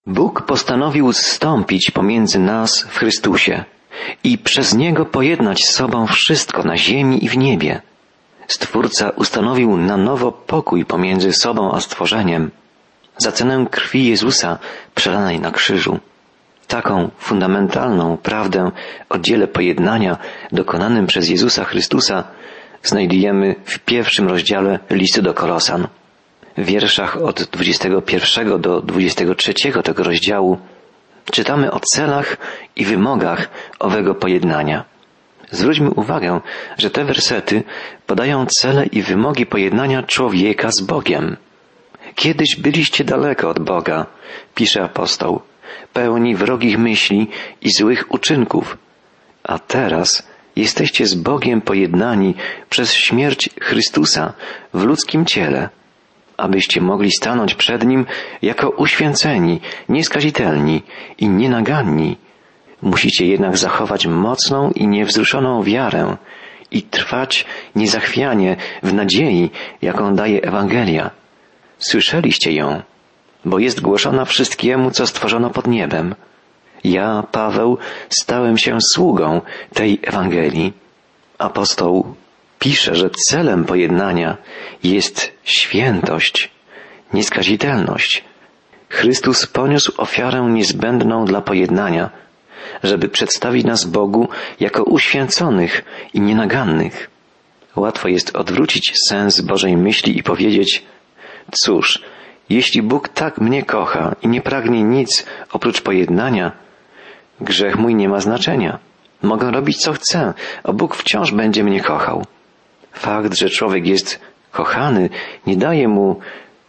Bóg postanowił zstąpić pomiędzy nas w Chrystusie i przez Niego pojednać z sobą wszystko na ziemi i w niebie. Stwórca ustanowił na nowo pokój pomiędzy sobą a stworzeniem za cenę krwi Jezusa przelanej na krzyżu. Taką fundamentalną prawdę o dziele pojednania dokonanym przez Jezusa Chrystusa znajdujemy w 1 rozdziale listu do Kolosan. W wierszach od 21 do 23 tego rozdziału czytamy o celach i wymogach owego pojednania. Zwróćmy uwagę, że te wersety podają cele i wymogi pojednania człowieka z Bogiem. Kiedyś byliście daleko od Boga, pisze apostoł, pełni wrogich myśli i złych uczynków, a teraz jesteście z Bogiem pojednani przez śmierć Chrystusa w ludzkim ciele, abyście mogli stanąć przed Nim jako uświęceni, nieskazitelni i nienaganni. Musicie jednak zachować mocną i niewzruszoną wiarę i trwać niezachwianie w nadziei, jaką daje Ewangelia. Słyszeliście ją, bo jest głoszona wszystkiemu, co stworzono pod niebem. Ja, Paweł, stałem się sługą tej Ewangelii. Apostoł pisze, że celem pojednania jest świętość, nieskazitelność. Chrystus poniósł ofiarę niezbędną dla pojednania, żeby przedstawić nas Bogu jako uświęconych i nienagannych. Łatwo jest odwrócić sens Bożej myśli i powiedzieć: cóż, jeśli Bóg tak mnie kocha i nie pragnie nic oprócz pojednania, grzech mój nie ma znaczenia. Mogę robić co chcę, a Bóg wciąż będzie mnie kochał. Fakt, że człowiek jest kochany, nie daje mu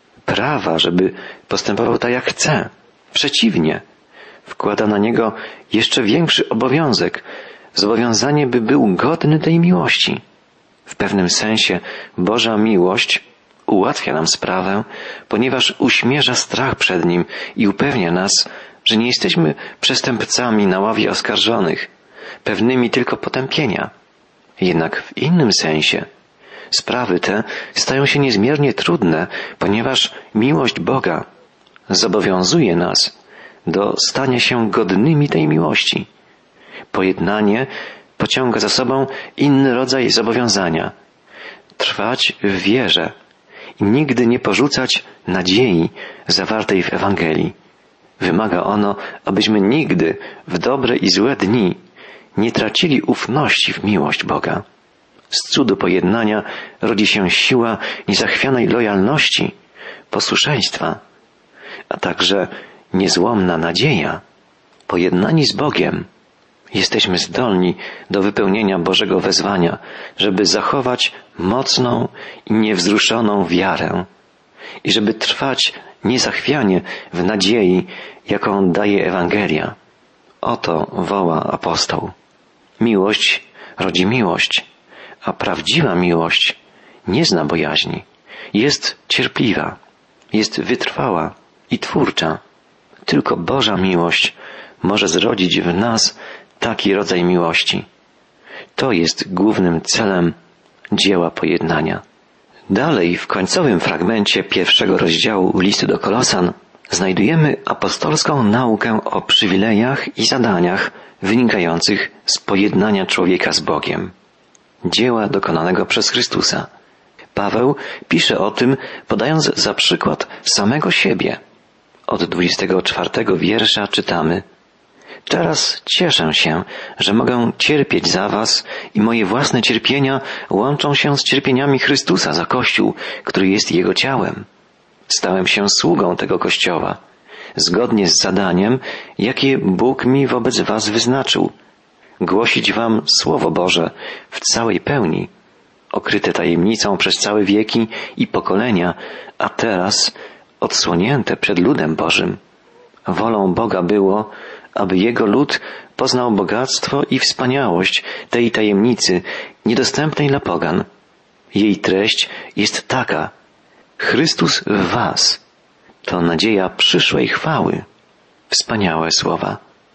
prawa, żeby postępował tak jak chce. Przeciwnie, wkłada na niego jeszcze większy obowiązek, zobowiązanie, by był godny tej miłości. W pewnym sensie Boża miłość ułatwia nam sprawę, ponieważ uśmierza strach przed Nim i upewnia nas, że nie jesteśmy przestępcami na ławie oskarżonych, pewnymi tylko potępienia. Jednak w innym sensie sprawy te stają się niezmiernie trudne, ponieważ miłość Boga zobowiązuje nas do stania się godnymi tej miłości. Pojednanie pociąga za sobą inny rodzaj zobowiązania. Trwać w wierze i nigdy nie porzucać nadziei zawartej w Ewangelii. Wymaga ono, abyśmy nigdy w dobre i złe dni nie tracili ufności w miłość Boga. Z cudu pojednania rodzi się siła niezachwianej lojalności, posłuszeństwa, a także niezłomna nadzieja. Pojednani z Bogiem jesteśmy zdolni do wypełnienia Bożego wezwania, żeby zachować mocną i niewzruszoną wiarę i żeby trwać niezachwianie w nadziei, jaką daje Ewangelia. Oto woła apostoł. Miłość rodzi miłość, a prawdziwa miłość nie zna bojaźni. Jest cierpliwa, jest wytrwała i twórcza. Tylko Boża miłość może zrodzić w nas taki rodzaj miłości. To jest głównym celem dzieła pojednania. Dalej, w końcowym fragmencie 1 rozdziału listu do Kolosan znajdujemy apostolską naukę o przywilejach i zadaniach wynikających z pojednania człowieka z Bogiem. Dzieła dokonanego przez Chrystusa. Paweł pisze o tym, podając za przykład samego siebie. Od 24 wiersza czytamy: Teraz cieszę się, że mogę cierpieć za was i moje własne cierpienia łączą się z cierpieniami Chrystusa za Kościół, który jest Jego ciałem. Stałem się sługą tego Kościoła, zgodnie z zadaniem, jakie Bóg mi wobec was wyznaczył. Głosić wam Słowo Boże w całej pełni, okryte tajemnicą przez całe wieki i pokolenia, a teraz odsłonięte przed ludem Bożym. Wolą Boga było, aby Jego lud poznał bogactwo i wspaniałość tej tajemnicy niedostępnej dla pogan. Jej treść jest taka: Chrystus w was to nadzieja przyszłej chwały. Wspaniałe słowa.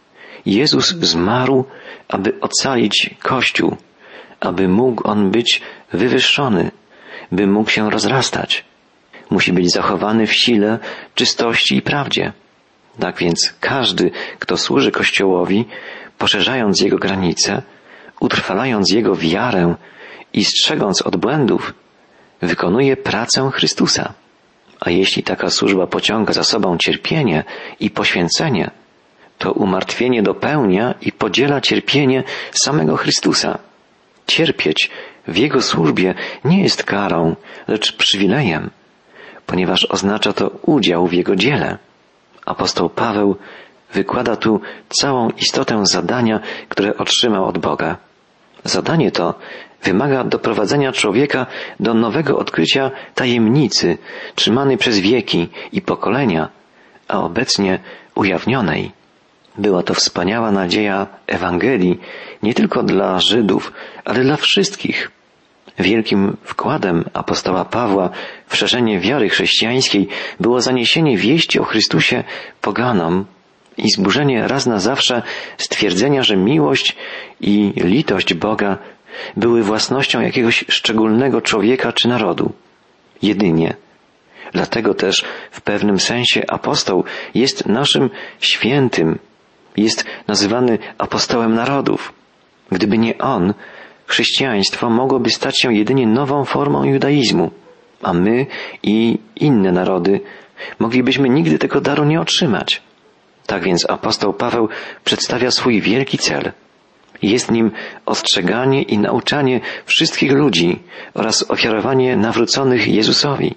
Jezus zmarł, aby ocalić Kościół, aby mógł on być wywyższony, by mógł się rozrastać. Musi być zachowany w sile, czystości i prawdzie. Tak więc każdy, kto służy Kościołowi, poszerzając jego granice, utrwalając jego wiarę i strzegąc od błędów, wykonuje pracę Chrystusa. A jeśli taka służba pociąga za sobą cierpienie i poświęcenie, to umartwienie dopełnia i podziela cierpienie samego Chrystusa. Cierpieć w Jego służbie nie jest karą, lecz przywilejem, ponieważ oznacza to udział w Jego dziele. Apostoł Paweł wykłada tu całą istotę zadania, które otrzymał od Boga. Zadanie to wymaga doprowadzenia człowieka do nowego odkrycia tajemnicy, trzymanej przez wieki i pokolenia, a obecnie ujawnionej. Była to wspaniała nadzieja Ewangelii nie tylko dla Żydów, ale dla wszystkich. Wielkim wkładem apostoła Pawła w szerzenie wiary chrześcijańskiej było zaniesienie wieści o Chrystusie poganom i zburzenie raz na zawsze stwierdzenia, że miłość i litość Boga były własnością jakiegoś szczególnego człowieka czy narodu. Jedynie. Dlatego też w pewnym sensie apostoł jest naszym świętym, jest nazywany apostołem narodów. Gdyby nie on, chrześcijaństwo mogłoby stać się jedynie nową formą judaizmu, a my i inne narody moglibyśmy nigdy tego daru nie otrzymać. Tak więc apostoł Paweł przedstawia swój wielki cel. Jest nim ostrzeganie i nauczanie wszystkich ludzi oraz ofiarowanie nawróconych Jezusowi.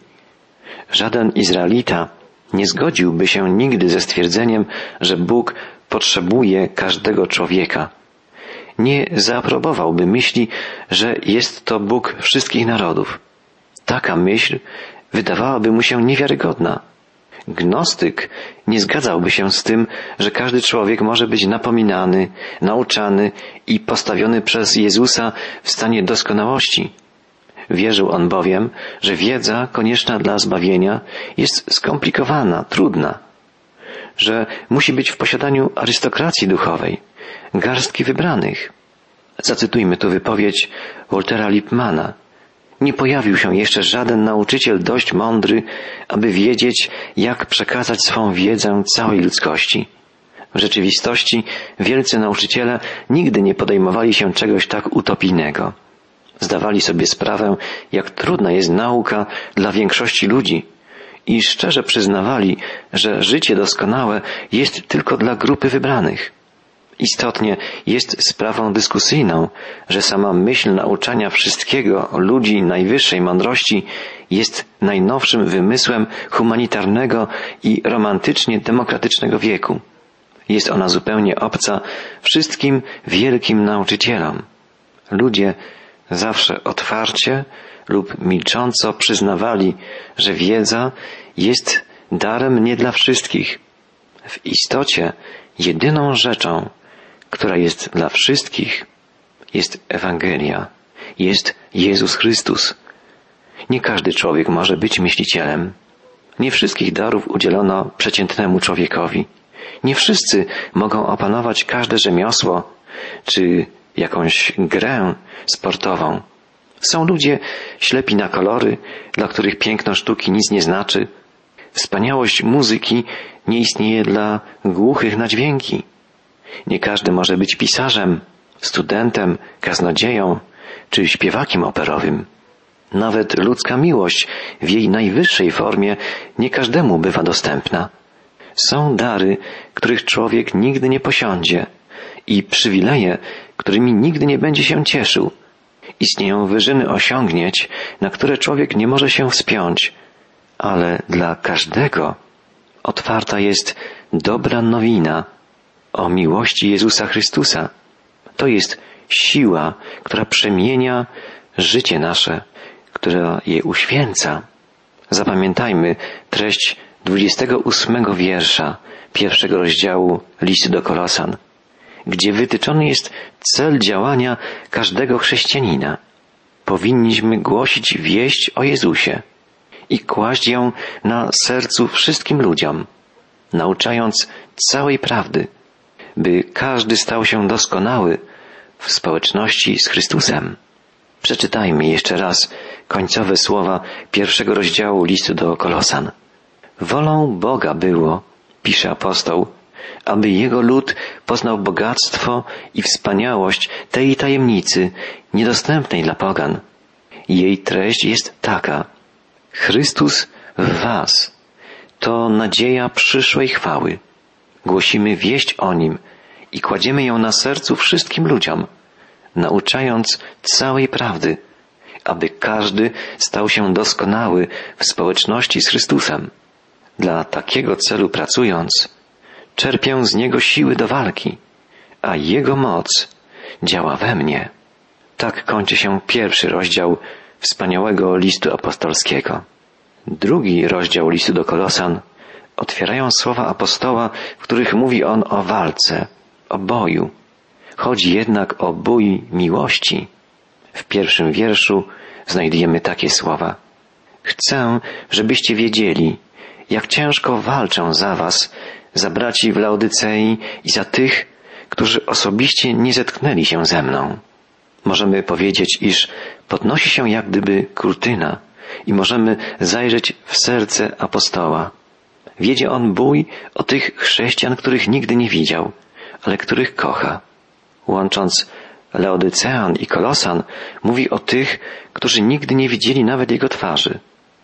Żaden Izraelita nie zgodziłby się nigdy ze stwierdzeniem, że Bóg potrzebuje każdego człowieka. Nie zaaprobowałby myśli, że jest to Bóg wszystkich narodów. Taka myśl wydawałaby mu się niewiarygodna. Gnostyk nie zgadzałby się z tym, że każdy człowiek może być napominany, nauczany i postawiony przez Jezusa w stanie doskonałości. Wierzył on bowiem, że wiedza konieczna dla zbawienia jest skomplikowana, trudna, że musi być w posiadaniu arystokracji duchowej, garstki wybranych. Zacytujmy tu wypowiedź Waltera Lippmana. Nie pojawił się jeszcze żaden nauczyciel dość mądry, aby wiedzieć, jak przekazać swą wiedzę całej ludzkości. W rzeczywistości wielcy nauczyciele nigdy nie podejmowali się czegoś tak utopijnego. Zdawali sobie sprawę, jak trudna jest nauka dla większości ludzi i szczerze przyznawali, że życie doskonałe jest tylko dla grupy wybranych. Istotnie jest sprawą dyskusyjną, że sama myśl nauczania wszystkiego ludzi najwyższej mądrości jest najnowszym wymysłem humanitarnego i romantycznie demokratycznego wieku. Jest ona zupełnie obca wszystkim wielkim nauczycielom. Ludzie zawsze otwarcie lub milcząco przyznawali, że wiedza jest darem nie dla wszystkich. W istocie jedyną rzeczą, która jest dla wszystkich, jest Ewangelia, jest Jezus Chrystus. Nie każdy człowiek może być myślicielem. Nie wszystkich darów udzielono przeciętnemu człowiekowi. Nie wszyscy mogą opanować każde rzemiosło, czy jakąś grę sportową. Są ludzie ślepi na kolory, dla których piękno sztuki nic nie znaczy. Wspaniałość muzyki nie istnieje dla głuchych na dźwięki. Nie każdy może być pisarzem, studentem, kaznodzieją czy śpiewakiem operowym. Nawet ludzka miłość w jej najwyższej formie nie każdemu bywa dostępna. Są dary, których człowiek nigdy nie posiądzie i przywileje, którymi nigdy nie będzie się cieszył. Istnieją wyżyny osiągnięć, na które człowiek nie może się wspiąć, ale dla każdego otwarta jest dobra nowina o miłości Jezusa Chrystusa. To jest siła, która przemienia życie nasze, która je uświęca. Zapamiętajmy treść 28 wiersza 1 rozdziału listu do Kolosan, gdzie wytyczony jest cel działania każdego chrześcijanina. Powinniśmy głosić wieść o Jezusie i kłaść ją na sercu wszystkim ludziom, nauczając całej prawdy, by każdy stał się doskonały w społeczności z Chrystusem. Przeczytajmy jeszcze raz końcowe słowa 1 rozdziału listu do Kolosan. Wolą Boga było, pisze apostoł, aby jego lud poznał bogactwo i wspaniałość tej tajemnicy, niedostępnej dla pogan. Jej treść jest taka: Chrystus w was to nadzieja przyszłej chwały. Głosimy wieść o Nim i kładziemy ją na sercu wszystkim ludziom, nauczając całej prawdy, aby każdy stał się doskonały w społeczności z Chrystusem. Dla takiego celu pracując, czerpię z Niego siły do walki, a Jego moc działa we mnie. Tak kończy się pierwszy rozdział wspaniałego listu apostolskiego. Drugi rozdział listu do Kolosan otwierają słowa apostoła, w których mówi on o walce, o boju. Chodzi jednak o bój miłości. W pierwszym wierszu znajdujemy takie słowa: Chcę, żebyście wiedzieli, jak ciężko walczę za was, za braci w Laodycei i za tych, którzy osobiście nie zetknęli się ze mną. Możemy powiedzieć, iż podnosi się jak gdyby kurtyna i możemy zajrzeć w serce apostoła. Wiedzie on bój o tych chrześcijan, których nigdy nie widział, ale których kocha. Łącząc Laodycean i Kolosan, mówi o tych, którzy nigdy nie widzieli nawet jego twarzy.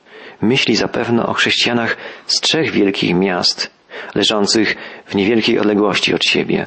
Myśli zapewne o chrześcijanach z 3 wielkich miast, leżących w niewielkiej odległości od siebie.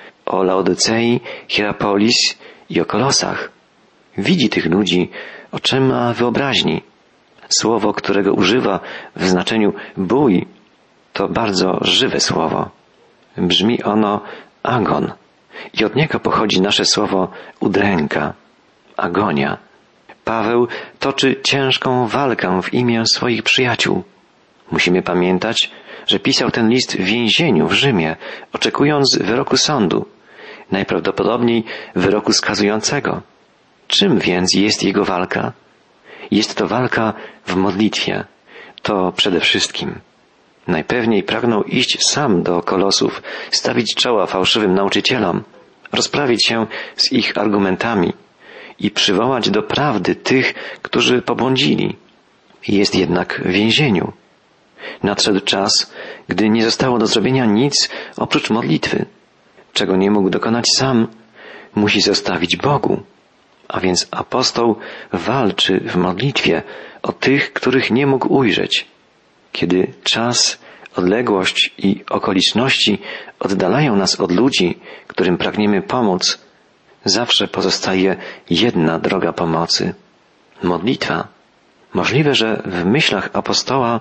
O Laodycei, Hierapolis i o Kolosach. Widzi tych ludzi oczyma wyobraźni. Słowo, którego używa w znaczeniu bój, to bardzo żywe słowo. Brzmi ono agon i od niego pochodzi nasze słowo udręka, agonia. Paweł toczy ciężką walkę w imię swoich przyjaciół. Musimy pamiętać, że pisał ten list w więzieniu w Rzymie, oczekując wyroku sądu, najprawdopodobniej wyroku skazującego. Czym więc jest jego walka? Jest to walka w modlitwie. To przede wszystkim. Najpewniej pragnął iść sam do Kolosów, stawić czoła fałszywym nauczycielom, rozprawić się z ich argumentami i przywołać do prawdy tych, którzy pobłądzili. Jest jednak w więzieniu. Nadszedł czas, gdy nie zostało do zrobienia nic oprócz modlitwy. Czego nie mógł dokonać sam, musi zostawić Bogu. A więc apostoł walczy w modlitwie o tych, których nie mógł ujrzeć. Kiedy czas, odległość i okoliczności oddalają nas od ludzi, którym pragniemy pomóc, zawsze pozostaje jedna droga pomocy – modlitwa. Możliwe, że w myślach apostoła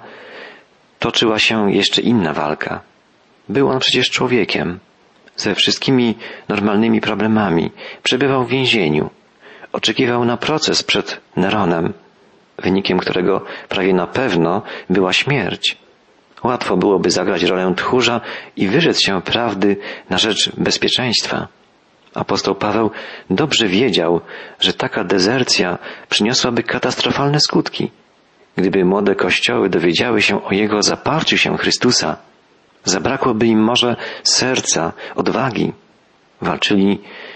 toczyła się jeszcze inna walka. Był on przecież człowiekiem, ze wszystkimi normalnymi problemami, przebywał w więzieniu, oczekiwał na proces przed Neronem, wynikiem którego prawie na pewno była śmierć. Łatwo byłoby zagrać rolę tchórza i wyrzec się prawdy na rzecz bezpieczeństwa. Apostoł Paweł dobrze wiedział, że taka dezercja przyniosłaby katastrofalne skutki. Gdyby młode kościoły dowiedziały się o jego zaparciu się Chrystusa, zabrakłoby im może serca, odwagi. Walczyli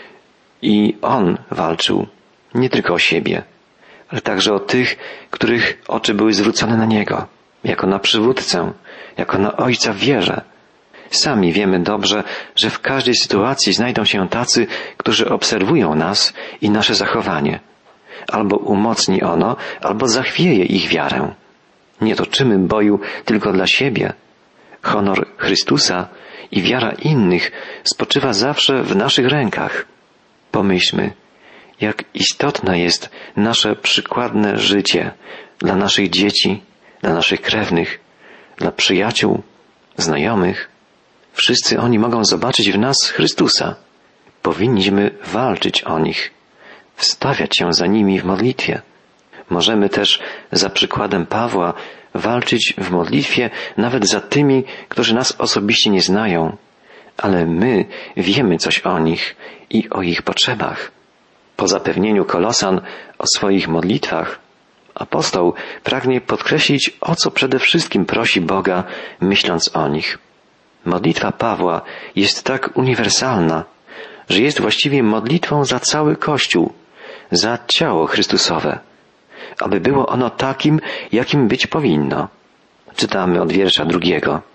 i on walczył nie tylko o siebie, ale także o tych, których oczy były zwrócone na Niego, jako na przywódcę, jako na Ojca w wierze. Sami wiemy dobrze, że w każdej sytuacji znajdą się tacy, którzy obserwują nas i nasze zachowanie. Albo umocni ono, albo zachwieje ich wiarę. Nie toczymy boju tylko dla siebie. Honor Chrystusa i wiara innych spoczywa zawsze w naszych rękach. Pomyślmy, jak istotne jest nasze przykładne życie dla naszych dzieci, dla naszych krewnych, dla przyjaciół, znajomych. Wszyscy oni mogą zobaczyć w nas Chrystusa. Powinniśmy walczyć o nich, wstawiać się za nimi w modlitwie. Możemy też za przykładem Pawła walczyć w modlitwie nawet za tymi, którzy nas osobiście nie znają, ale my wiemy coś o nich i o ich potrzebach. Po zapewnieniu Kolosan o swoich modlitwach, apostoł pragnie podkreślić, o co przede wszystkim prosi Boga, myśląc o nich. Modlitwa Pawła jest tak uniwersalna, że jest właściwie modlitwą za cały Kościół, za ciało Chrystusowe, aby było ono takim, jakim być powinno. Czytamy od wiersza 2.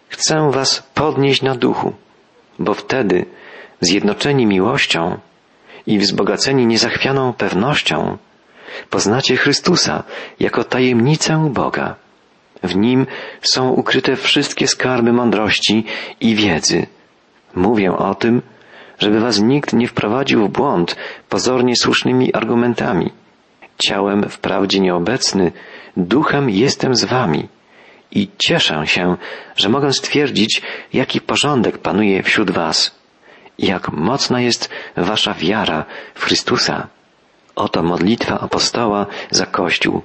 Chcę was podnieść na duchu, bo wtedy, zjednoczeni miłością i wzbogaceni niezachwianą pewnością, poznacie Chrystusa jako tajemnicę Boga. W Nim są ukryte wszystkie skarby mądrości i wiedzy. Mówię o tym, żeby was nikt nie wprowadził w błąd pozornie słusznymi argumentami. Ciałem wprawdzie nieobecny, duchem jestem z wami i cieszę się, że mogę stwierdzić, jaki porządek panuje wśród was i jak mocna jest wasza wiara w Chrystusa. Oto modlitwa apostoła za Kościół.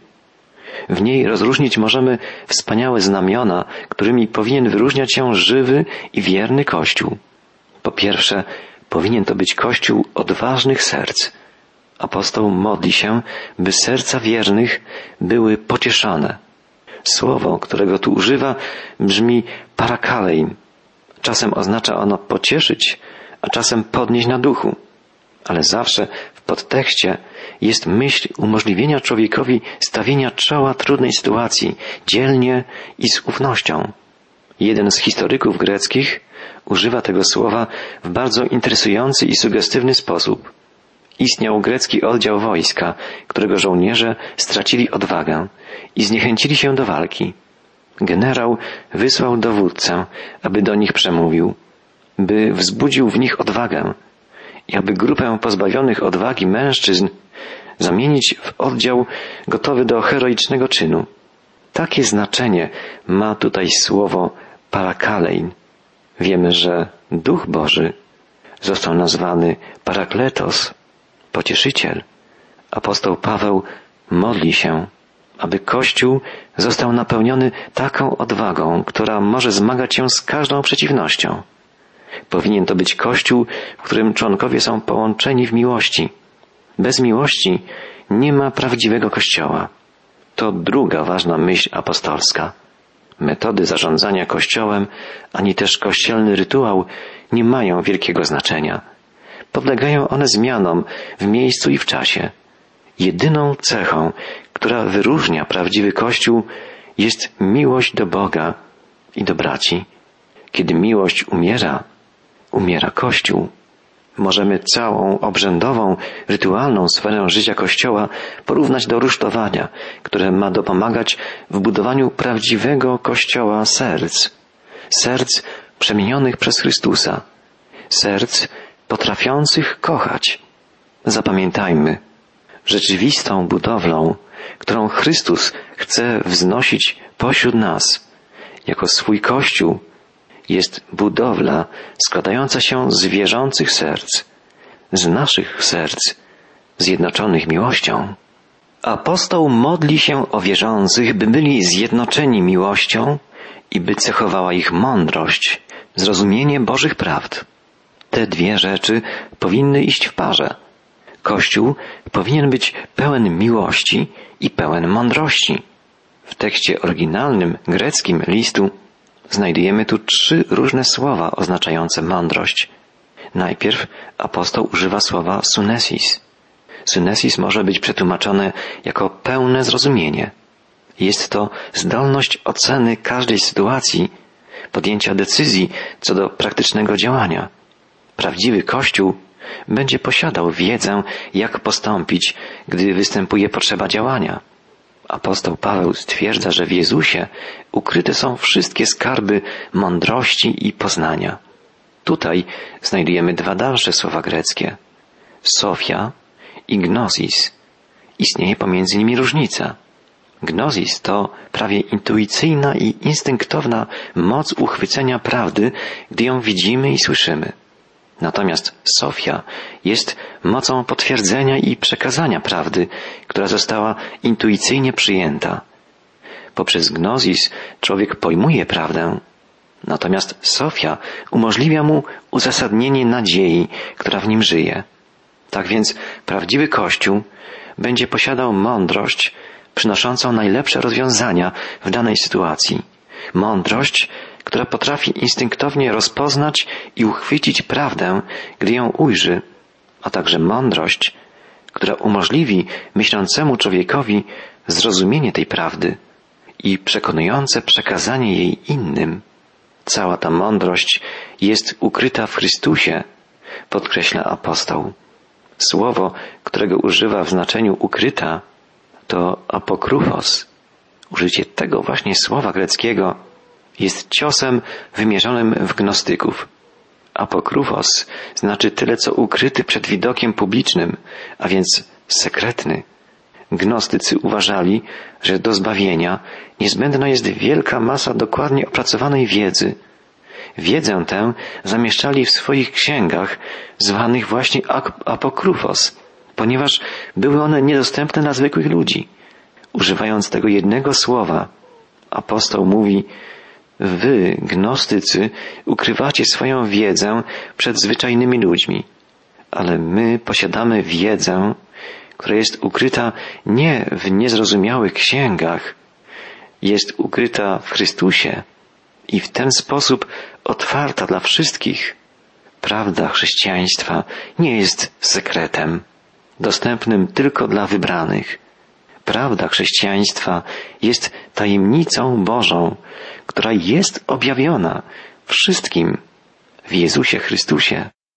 W niej rozróżnić możemy wspaniałe znamiona, którymi powinien wyróżniać się żywy i wierny Kościół. Po pierwsze, powinien to być Kościół odważnych serc. Apostoł modli się, by serca wiernych były pocieszane. Słowo, którego tu używa, brzmi parakalein. Czasem oznacza ono pocieszyć, a czasem podnieść na duchu. Ale zawsze w podtekście jest myśl umożliwienia człowiekowi stawienia czoła trudnej sytuacji dzielnie i z ufnością. Jeden z historyków greckich używa tego słowa w bardzo interesujący i sugestywny sposób. Istniał grecki oddział wojska, którego żołnierze stracili odwagę i zniechęcili się do walki. Generał wysłał dowódcę, aby do nich przemówił, by wzbudził w nich odwagę i aby grupę pozbawionych odwagi mężczyzn zamienić w oddział gotowy do heroicznego czynu. Takie znaczenie ma tutaj słowo parakalein. Wiemy, że Duch Boży został nazwany parakletos, pocieszyciel. Apostoł Paweł modli się, aby Kościół został napełniony taką odwagą, która może zmagać się z każdą przeciwnością. Powinien to być Kościół, w którym członkowie są połączeni w miłości. Bez miłości nie ma prawdziwego Kościoła. To druga ważna myśl apostolska. Metody zarządzania Kościołem, ani też kościelny rytuał nie mają wielkiego znaczenia. Podlegają one zmianom w miejscu i w czasie. Jedyną cechą, która wyróżnia prawdziwy Kościół, jest miłość do Boga i do braci. Kiedy miłość umiera, umiera Kościół. Możemy całą obrzędową, rytualną sferę życia Kościoła porównać do rusztowania, które ma dopomagać w budowaniu prawdziwego Kościoła serc przemienionych przez Chrystusa, serc potrafiących kochać. Zapamiętajmy, rzeczywistą budowlą, którą Chrystus chce wznosić pośród nas, jako swój Kościół, jest budowla składająca się z wierzących serc, z naszych serc, zjednoczonych miłością. Apostoł modli się o wierzących, by byli zjednoczeni miłością i by cechowała ich mądrość, zrozumienie Bożych prawd. Te dwie rzeczy powinny iść w parze. Kościół powinien być pełen miłości i pełen mądrości. W tekście oryginalnym greckim listu znajdujemy tu 3 różne słowa oznaczające mądrość. Najpierw apostoł używa słowa sunesis. Sunesis może być przetłumaczone jako pełne zrozumienie. Jest to zdolność oceny każdej sytuacji, podjęcia decyzji co do praktycznego działania. Prawdziwy Kościół będzie posiadał wiedzę, jak postąpić, gdy występuje potrzeba działania. Apostoł Paweł stwierdza, że w Jezusie ukryte są wszystkie skarby mądrości i poznania. Tutaj znajdujemy 2 dalsze słowa greckie. Sofia i gnosis. Istnieje pomiędzy nimi różnica. Gnosis to prawie intuicyjna i instynktowna moc uchwycenia prawdy, gdy ją widzimy i słyszymy. Natomiast Sofia jest mocą potwierdzenia i przekazania prawdy, która została intuicyjnie przyjęta. Poprzez gnozis człowiek pojmuje prawdę, natomiast Sofia umożliwia mu uzasadnienie nadziei, która w nim żyje. Tak więc prawdziwy Kościół będzie posiadał mądrość przynoszącą najlepsze rozwiązania w danej sytuacji. Mądrość, która potrafi instynktownie rozpoznać i uchwycić prawdę, gdy ją ujrzy, a także mądrość, która umożliwi myślącemu człowiekowi zrozumienie tej prawdy i przekonujące przekazanie jej innym. Cała ta mądrość jest ukryta w Chrystusie, podkreśla apostoł. Słowo, którego używa w znaczeniu ukryta, to apokrufos. Użycie tego właśnie słowa greckiego jest ciosem wymierzonym w gnostyków. Apokrufos znaczy tyle, co ukryty przed widokiem publicznym, a więc sekretny. Gnostycy uważali, że do zbawienia niezbędna jest wielka masa dokładnie opracowanej wiedzy. Wiedzę tę zamieszczali w swoich księgach, zwanych właśnie apokrufos, ponieważ były one niedostępne dla zwykłych ludzi. Używając tego jednego słowa, apostoł mówi: wy, gnostycy, ukrywacie swoją wiedzę przed zwyczajnymi ludźmi, ale my posiadamy wiedzę, która jest ukryta nie w niezrozumiałych księgach, jest ukryta w Chrystusie i w ten sposób otwarta dla wszystkich. Prawda chrześcijaństwa nie jest sekretem, dostępnym tylko dla wybranych. Prawda chrześcijaństwa jest tajemnicą Bożą, która jest objawiona wszystkim w Jezusie Chrystusie.